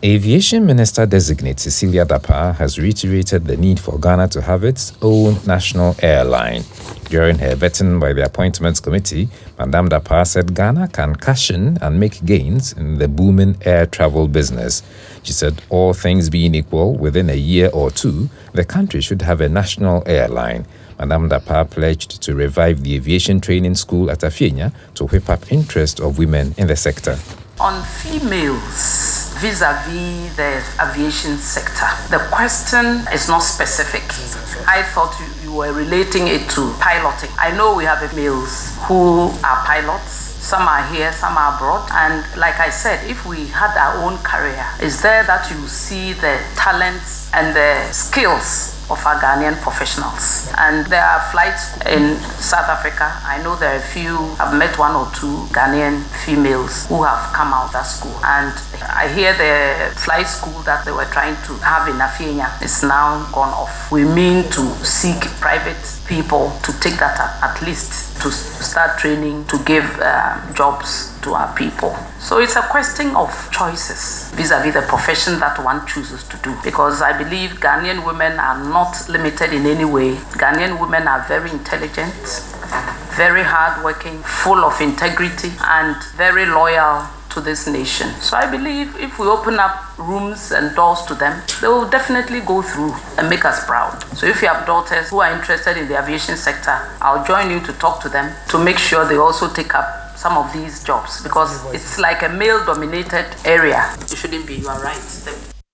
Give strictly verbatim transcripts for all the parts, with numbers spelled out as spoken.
Aviation Minister-designate Cecilia Dapaah has reiterated the need for Ghana to have its own national airline. During her vetting by the Appointments Committee, Madame Dapaah said Ghana can cash in and make gains in the booming air travel business. She said all things being equal, within a year or two, the country should have a national airline. Madame Dapaah pledged to revive the aviation training school at Afienya to whip up interest of women in the sector. On females vis-a-vis the aviation sector, the question is not specific. I thought you, you were relating it to piloting. I know we have males who are pilots. Some are here, some are abroad. And like I said, if we had our own career, it's there that you see the talents and the skills of our Ghanaian professionals. And there are flights in South Africa. I know there are a few, I've met one or two Ghanaian females who have come out of that school. And I hear the flight school that they were trying to have in Afienya is now gone off. We mean to seek private people to take that up, at least to start training, to give uh, jobs to our people. So it's a question of choices vis-a-vis the profession that one chooses to do. Because I believe Ghanaian women are not limited in any way. Ghanaian women are very intelligent, very hardworking, full of integrity, and very loyal to this nation. So I believe if we open up rooms and doors to them, they will definitely go through and make us proud. So if you have daughters who are interested in the aviation sector, I'll join you to talk to them to make sure they also take up some of these jobs, because it's like a male-dominated area. It shouldn't be, you are right.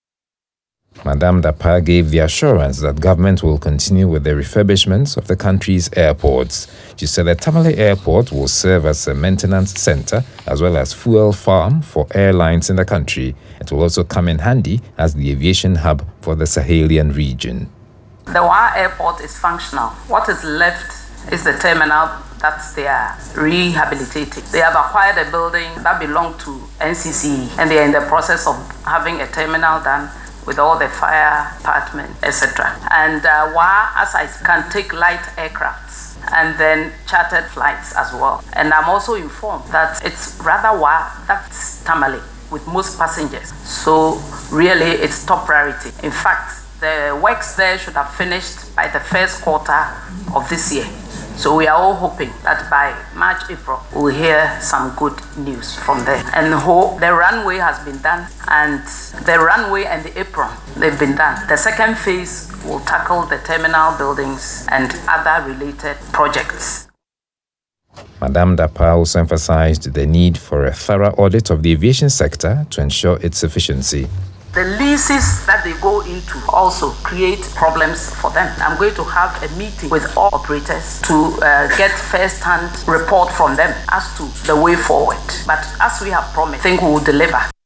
Madame Dapaah gave the assurance that government will continue with the refurbishments of the country's airports. She said the Tamale Airport will serve as a maintenance center as well as fuel farm for airlines in the country. It will also come in handy as the aviation hub for the Sahelian region. The Wa Airport is functional. What is left is the terminal that they are rehabilitating. They have acquired a building that belonged to N C C E, and they are in the process of having a terminal done with all the fire department, et cetera. And uh, WA, as I can take light aircrafts and then chartered flights as well. And I'm also informed that it's rather WA that's Tamale with most passengers. So really, it's top priority. In fact, the works there should have finished by the first quarter of this year. So we are all hoping that by March, April, we'll hear some good news from there. And the whole, the runway has been done, and the runway and the apron, they've been done. The second phase will tackle the terminal buildings and other related projects. Madame Dapaah also emphasized the need for a thorough audit of the aviation sector to ensure its efficiency. The leases that they go into also create problems for them. I'm going to have a meeting with all operators to uh, get first-hand report from them as to the way forward. But as we have promised, I think we will deliver.